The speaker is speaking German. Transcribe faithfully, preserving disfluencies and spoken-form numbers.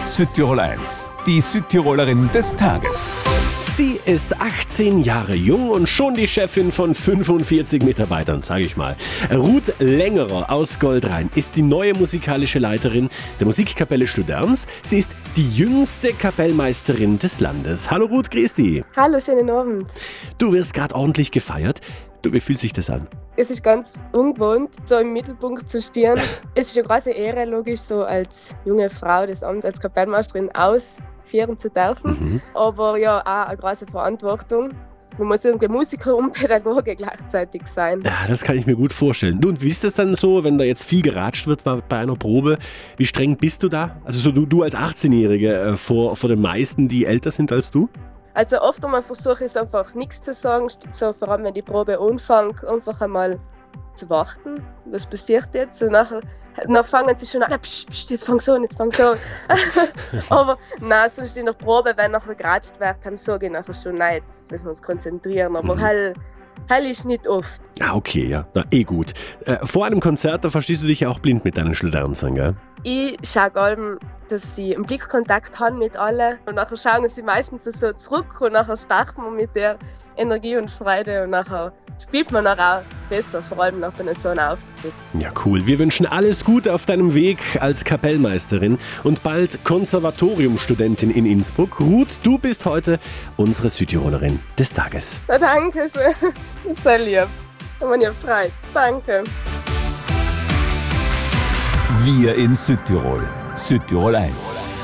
Südtirol eins, die Südtirolerin des Tages. Sie ist achtzehn Jahre jung und schon die Chefin von fünfundvierzig Mitarbeitern, sage ich mal. Ruth Längerer aus Goldrhein ist die neue musikalische Leiterin der Musikkapelle Studerns. Sie ist die jüngste Kapellmeisterin des Landes. Hallo Ruth, grüß dich. Hallo, schönen Abend. Du wirst gerade ordentlich gefeiert. Du, wie fühlt sich das an? Es ist ganz ungewohnt, so im Mittelpunkt zu stehen. Es ist eine große Ehre, logisch, so als junge Frau das Amt als Kapellmeisterin ausführen zu dürfen. Mhm. Aber ja, auch eine große Verantwortung. Man muss irgendwie Musiker und Pädagoge gleichzeitig sein. Ja, das kann ich mir gut vorstellen. Du, und wie ist das dann so, wenn da jetzt viel geratscht wird bei einer Probe? Wie streng bist du da? Also so du, du als achtzehnjährige äh, vor, vor den meisten, die älter sind als du? Also oft einmal versuche ich einfach nichts zu sagen, so, vor allem wenn die Probe anfängt, einfach einmal zu warten, was passiert jetzt. Und nachher, dann fangen sie schon an, pst, pst, jetzt fang so an, jetzt fang so an. Aber nein, sonst in der Probe, wenn nachher geratscht wird, dann sage ich nachher schon, nein, jetzt müssen wir uns konzentrieren. Aber mhm. hell, hell ist nicht oft. Ah, okay, ja, na eh gut. Äh, vor einem Konzert, da verstehst du dich ja auch blind mit deinen Studenten, gell? Ich schaue allem, dass sie einen Blickkontakt haben mit allen und nachher schauen sie meistens so zurück und nachher starten wir mit der Energie und Freude und nachher spielt man auch besser, vor allem nach einem so einem Auftritt. Ja, cool. Wir wünschen alles Gute auf deinem Weg als Kapellmeisterin und bald Konservatoriumstudentin in Innsbruck. Ruth, du bist heute unsere Südtirolerin des Tages. Na, danke schön. Das ist sehr lieb. Da bin ich frei. Danke. Wir in Südtirol. Südtirol eins.